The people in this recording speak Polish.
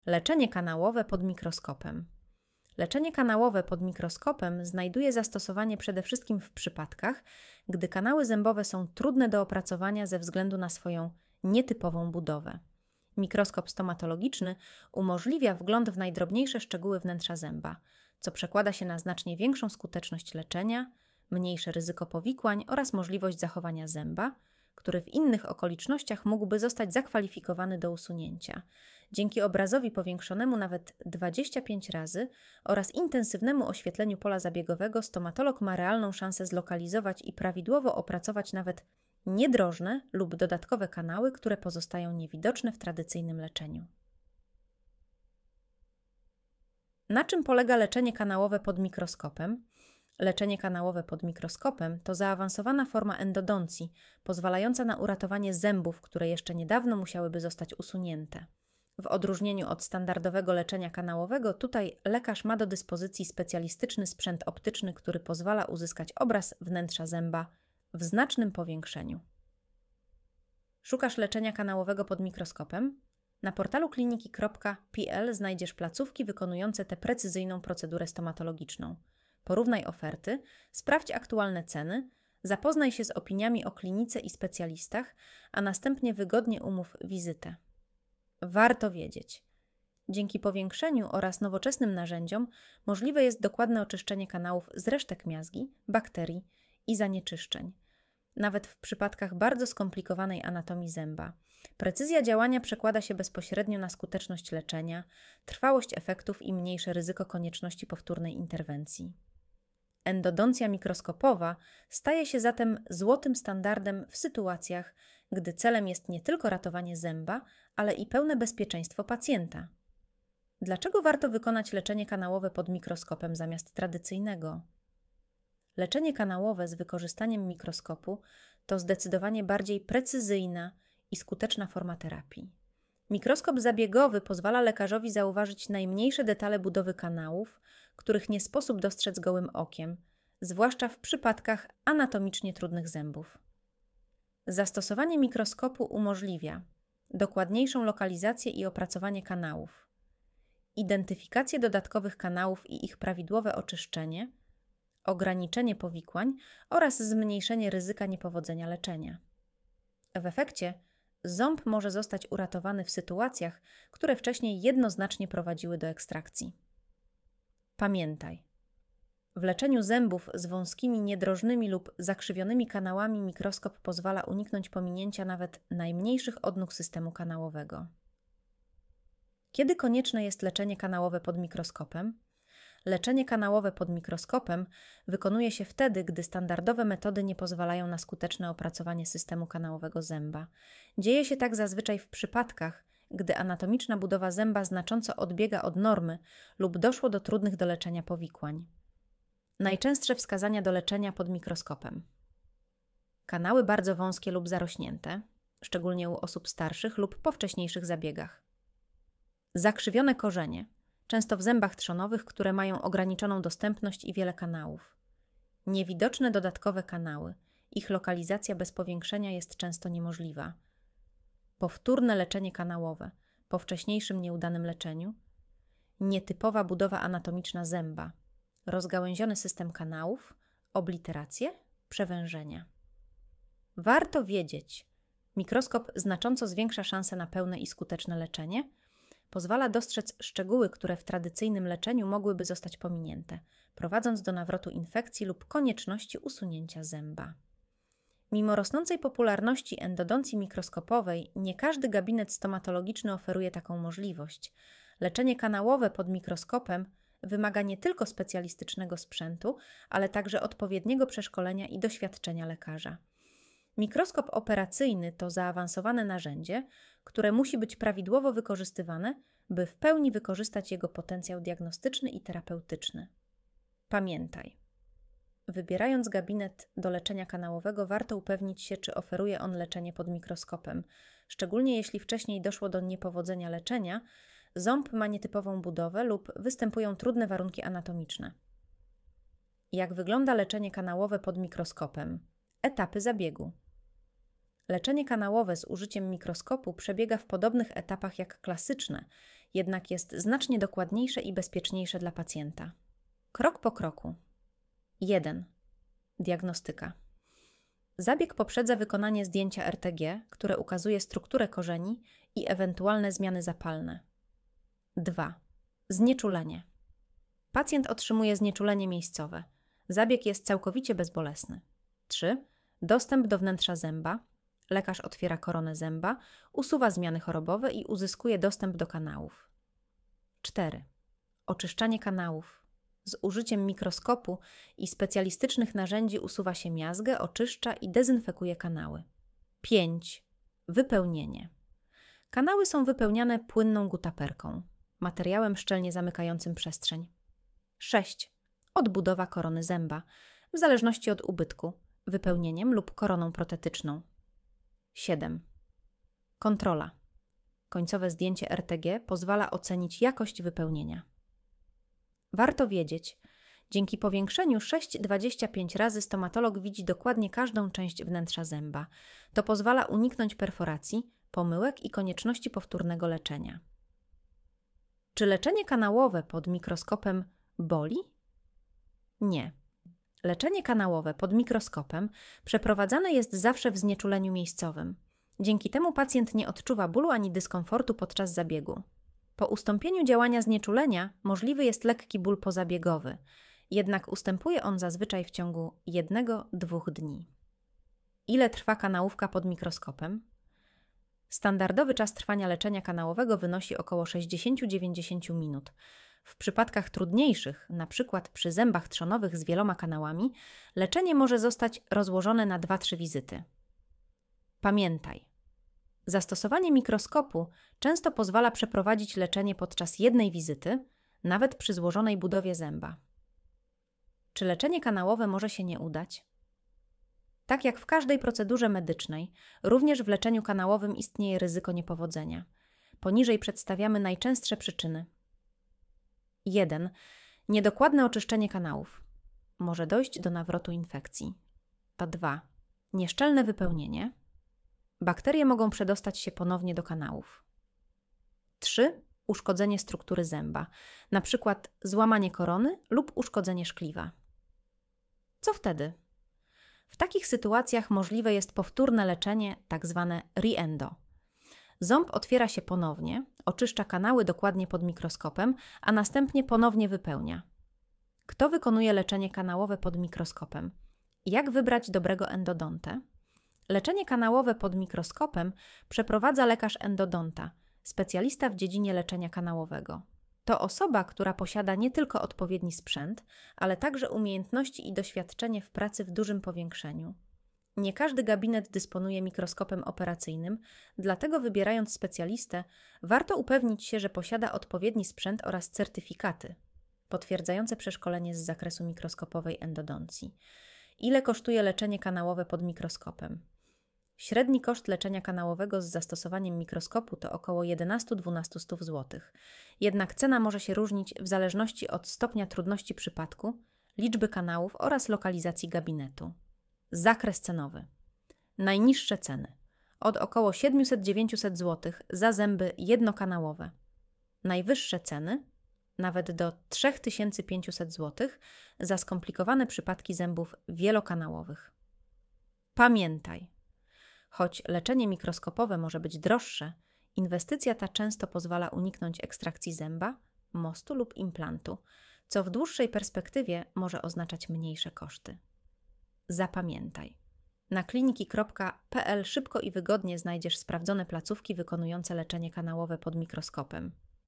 Leczenie kanałowe pod mikroskopem. Leczenie kanałowe pod mikroskopem znajduje zastosowanie przede wszystkim w przypadkach, gdy kanały zębowe są trudne do opracowania ze względu na swoją nietypową budowę. Mikroskop stomatologiczny umożliwia wgląd w najdrobniejsze szczegóły wnętrza zęba, co przekłada się na znacznie większą skuteczność leczenia, mniejsze ryzyko powikłań oraz możliwość zachowania zęba, który w innych okolicznościach mógłby zostać zakwalifikowany do usunięcia. Dzięki obrazowi powiększonemu nawet 25 razy oraz intensywnemu oświetleniu pola zabiegowego stomatolog ma realną szansę zlokalizować i prawidłowo opracować nawet niedrożne lub dodatkowe kanały, które pozostają niewidoczne w tradycyjnym leczeniu. Na czym polega leczenie kanałowe pod mikroskopem? Leczenie kanałowe pod mikroskopem to zaawansowana forma endodoncji, pozwalająca na uratowanie zębów, które jeszcze niedawno musiałyby zostać usunięte. W odróżnieniu od standardowego leczenia kanałowego, tutaj lekarz ma do dyspozycji specjalistyczny sprzęt optyczny, który pozwala uzyskać obraz wnętrza zęba w znacznym powiększeniu. Szukasz leczenia kanałowego pod mikroskopem? Na portalu kliniki.pl znajdziesz placówki wykonujące tę precyzyjną procedurę stomatologiczną. Porównaj oferty, sprawdź aktualne ceny, zapoznaj się z opiniami o klinice i specjalistach, a następnie wygodnie umów wizytę. Warto wiedzieć. Dzięki powiększeniu oraz nowoczesnym narzędziom możliwe jest dokładne oczyszczenie kanałów z resztek miazgi, bakterii i zanieczyszczeń. Nawet w przypadkach bardzo skomplikowanej anatomii zęba. Precyzja działania przekłada się bezpośrednio na skuteczność leczenia, trwałość efektów i mniejsze ryzyko konieczności powtórnej interwencji. Endodoncja mikroskopowa staje się zatem złotym standardem w sytuacjach, gdy celem jest nie tylko ratowanie zęba, ale i pełne bezpieczeństwo pacjenta. Dlaczego warto wykonać leczenie kanałowe pod mikroskopem zamiast tradycyjnego? Leczenie kanałowe z wykorzystaniem mikroskopu to zdecydowanie bardziej precyzyjna i skuteczna forma terapii. Mikroskop zabiegowy pozwala lekarzowi zauważyć najmniejsze detale budowy kanałów, których nie sposób dostrzec gołym okiem, zwłaszcza w przypadkach anatomicznie trudnych zębów. Zastosowanie mikroskopu umożliwia dokładniejszą lokalizację i opracowanie kanałów, identyfikację dodatkowych kanałów i ich prawidłowe oczyszczenie, ograniczenie powikłań oraz zmniejszenie ryzyka niepowodzenia leczenia. W efekcie ząb może zostać uratowany w sytuacjach, które wcześniej jednoznacznie prowadziły do ekstrakcji. Pamiętaj, w leczeniu zębów z wąskimi, niedrożnymi lub zakrzywionymi kanałami mikroskop pozwala uniknąć pominięcia nawet najmniejszych odnóg systemu kanałowego. Kiedy konieczne jest leczenie kanałowe pod mikroskopem? Leczenie kanałowe pod mikroskopem wykonuje się wtedy, gdy standardowe metody nie pozwalają na skuteczne opracowanie systemu kanałowego zęba. Dzieje się tak zazwyczaj w przypadkach, gdy anatomiczna budowa zęba znacząco odbiega od normy lub doszło do trudnych do leczenia powikłań. Najczęstsze wskazania do leczenia pod mikroskopem. Kanały bardzo wąskie lub zarośnięte, szczególnie u osób starszych lub po wcześniejszych zabiegach. Zakrzywione korzenie, często w zębach trzonowych, które mają ograniczoną dostępność i wiele kanałów. Niewidoczne dodatkowe kanały. Ich lokalizacja bez powiększenia jest często niemożliwa. Powtórne leczenie kanałowe po wcześniejszym nieudanym leczeniu. Nietypowa budowa anatomiczna zęba. Rozgałęziony system kanałów, obliteracje, przewężenia. Warto wiedzieć, mikroskop znacząco zwiększa szanse na pełne i skuteczne leczenie, pozwala dostrzec szczegóły, które w tradycyjnym leczeniu mogłyby zostać pominięte, prowadząc do nawrotu infekcji lub konieczności usunięcia zęba. Mimo rosnącej popularności endodoncji mikroskopowej, nie każdy gabinet stomatologiczny oferuje taką możliwość. Leczenie kanałowe pod mikroskopem wymaga nie tylko specjalistycznego sprzętu, ale także odpowiedniego przeszkolenia i doświadczenia lekarza. Mikroskop operacyjny to zaawansowane narzędzie, które musi być prawidłowo wykorzystywane, by w pełni wykorzystać jego potencjał diagnostyczny i terapeutyczny. Pamiętaj, wybierając gabinet do leczenia kanałowego, warto upewnić się, czy oferuje on leczenie pod mikroskopem. Szczególnie jeśli wcześniej doszło do niepowodzenia leczenia, ząb ma nietypową budowę lub występują trudne warunki anatomiczne. Jak wygląda leczenie kanałowe pod mikroskopem? Etapy zabiegu. Leczenie kanałowe z użyciem mikroskopu przebiega w podobnych etapach jak klasyczne, jednak jest znacznie dokładniejsze i bezpieczniejsze dla pacjenta. Krok po kroku. 1. Diagnostyka. Zabieg poprzedza wykonanie zdjęcia RTG, które ukazuje strukturę korzeni i ewentualne zmiany zapalne. 2. Znieczulenie. Pacjent otrzymuje znieczulenie miejscowe. Zabieg jest całkowicie bezbolesny. 3. Dostęp do wnętrza zęba. Lekarz otwiera koronę zęba, usuwa zmiany chorobowe i uzyskuje dostęp do kanałów. 4. Oczyszczanie kanałów. Z użyciem mikroskopu i specjalistycznych narzędzi usuwa się miazgę, oczyszcza i dezynfekuje kanały. 5. Wypełnienie. Kanały są wypełniane płynną gutaperką, materiałem szczelnie zamykającym przestrzeń. 6. Odbudowa korony zęba, w zależności od ubytku, wypełnieniem lub koroną protetyczną. 7. Kontrola. Końcowe zdjęcie RTG pozwala ocenić jakość wypełnienia. Warto wiedzieć, dzięki powiększeniu 6,25 razy stomatolog widzi dokładnie każdą część wnętrza zęba. To pozwala uniknąć perforacji, pomyłek i konieczności powtórnego leczenia. Czy leczenie kanałowe pod mikroskopem boli? Nie. Leczenie kanałowe pod mikroskopem przeprowadzane jest zawsze w znieczuleniu miejscowym. Dzięki temu pacjent nie odczuwa bólu ani dyskomfortu podczas zabiegu. Po ustąpieniu działania znieczulenia możliwy jest lekki ból pozabiegowy, jednak ustępuje on zazwyczaj w ciągu 1-2 dni. Ile trwa kanałówka pod mikroskopem? Standardowy czas trwania leczenia kanałowego wynosi około 60-90 minut. W przypadkach trudniejszych, np. przy zębach trzonowych z wieloma kanałami, leczenie może zostać rozłożone na 2-3 wizyty. Pamiętaj, zastosowanie mikroskopu często pozwala przeprowadzić leczenie podczas jednej wizyty, nawet przy złożonej budowie zęba. Czy leczenie kanałowe może się nie udać? Tak jak w każdej procedurze medycznej, również w leczeniu kanałowym istnieje ryzyko niepowodzenia. Poniżej przedstawiamy najczęstsze przyczyny. 1. Niedokładne oczyszczenie kanałów. Może dojść do nawrotu infekcji. 2. Nieszczelne wypełnienie. Bakterie mogą przedostać się ponownie do kanałów. 3. Uszkodzenie struktury zęba, np. złamanie korony lub uszkodzenie szkliwa. Co wtedy? W takich sytuacjach możliwe jest powtórne leczenie, tzw. re-endo. Ząb otwiera się ponownie, oczyszcza kanały dokładnie pod mikroskopem, a następnie ponownie wypełnia. Kto wykonuje leczenie kanałowe pod mikroskopem? Jak wybrać dobrego endodontę? Leczenie kanałowe pod mikroskopem przeprowadza lekarz endodonta, specjalista w dziedzinie leczenia kanałowego. To osoba, która posiada nie tylko odpowiedni sprzęt, ale także umiejętności i doświadczenie w pracy w dużym powiększeniu. Nie każdy gabinet dysponuje mikroskopem operacyjnym, dlatego wybierając specjalistę, warto upewnić się, że posiada odpowiedni sprzęt oraz certyfikaty potwierdzające przeszkolenie z zakresu mikroskopowej endodoncji. Ile kosztuje leczenie kanałowe pod mikroskopem? Średni koszt leczenia kanałowego z zastosowaniem mikroskopu to około 11-12 zł. Jednak cena może się różnić w zależności od stopnia trudności przypadku, liczby kanałów oraz lokalizacji gabinetu. Zakres cenowy. Najniższe ceny. Od około 700-900 zł za zęby jednokanałowe. Najwyższe ceny, nawet do 3500 zł za skomplikowane przypadki zębów wielokanałowych. Pamiętaj, choć leczenie mikroskopowe może być droższe, inwestycja ta często pozwala uniknąć ekstrakcji zęba, mostu lub implantu, co w dłuższej perspektywie może oznaczać mniejsze koszty. Zapamiętaj. Na kliniki.pl szybko i wygodnie znajdziesz sprawdzone placówki wykonujące leczenie kanałowe pod mikroskopem.